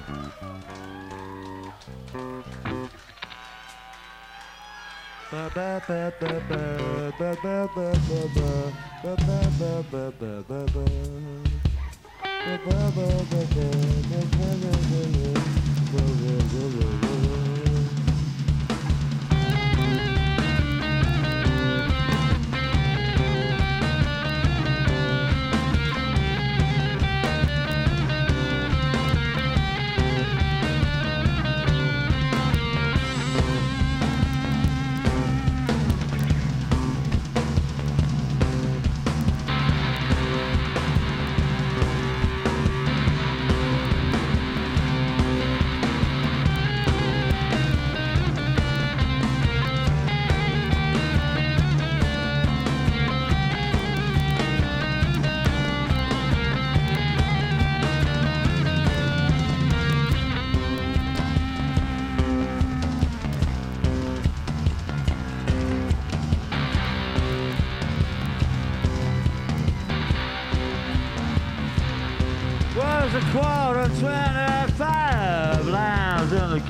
Was a 25 lines in the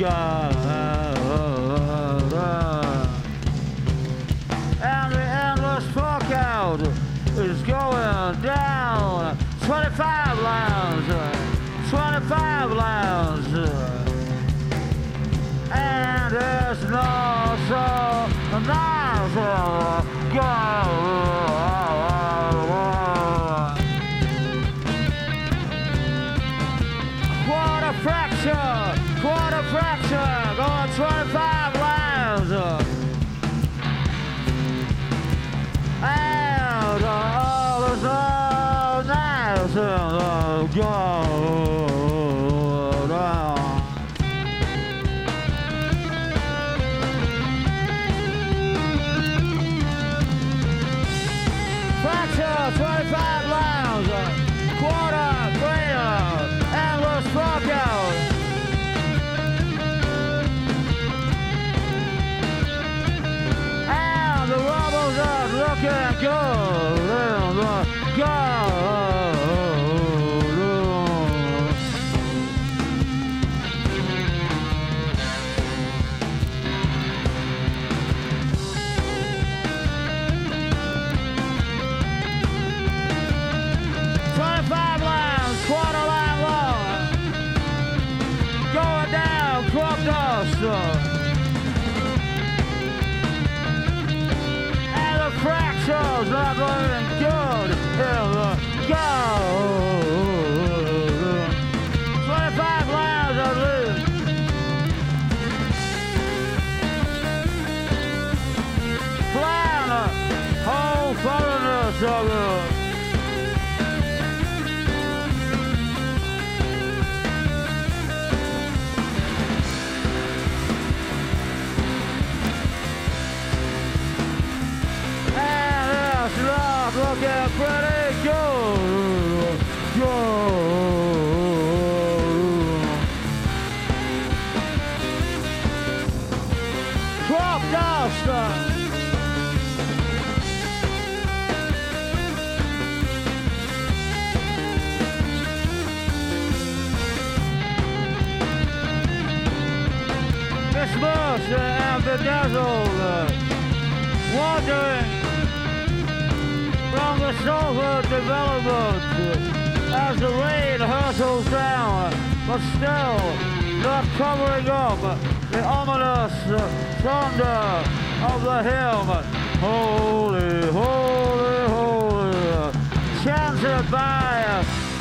garden, and the endless fuck out is going down. 25 lines, 25 lines, and there's no so nice go. Quarter fracture, going 25 lines. And all is so nice in the garden. Fracture, 25 lines, quarter, greater, endless fuck out. Looking good in the garden. 25 lines, quarter line long, going down, crop dust. Fractures not looking good in the garden. 25 lines at least. Flying the whole foreignness of it. Looking pretty good, crop dust. Mismatched and bedazzled, wandering from the solar development as the rain hurtles down, but still not covering up the ominous thunder of the hymn. Holy, holy, holy, chanted by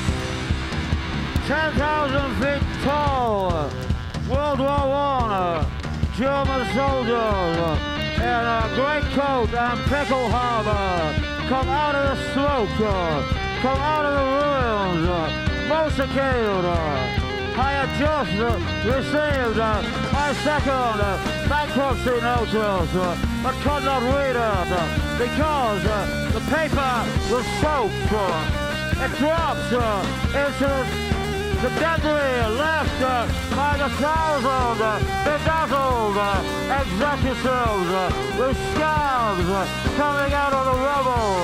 10,000 feet tall World War I German soldiers in a greatcoat and pickle harbor. Come out of the smoke, come out of the ruins, motorcade. I had just received my second bankruptcy notice, but could not read it because the paper was soaked. It drops into the debris left by the thousand bedazzled executives with scarves coming out of the rubble.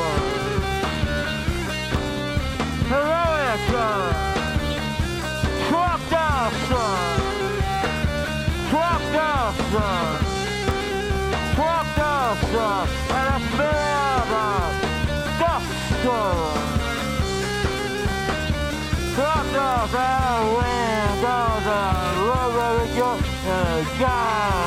Heroic crop dust. and a smell of gusto. Cross the windows and rubber your gun.